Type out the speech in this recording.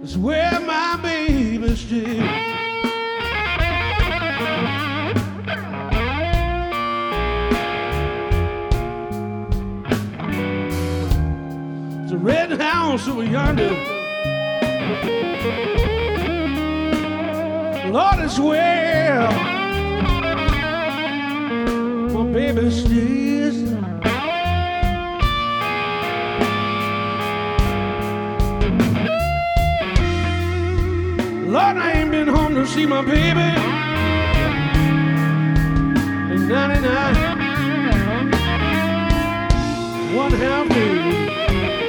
It's where my baby stays. It's a red house over yonder. Lord, it's where my baby stays. Lord, I ain't been home to see my baby in 99. One half baby.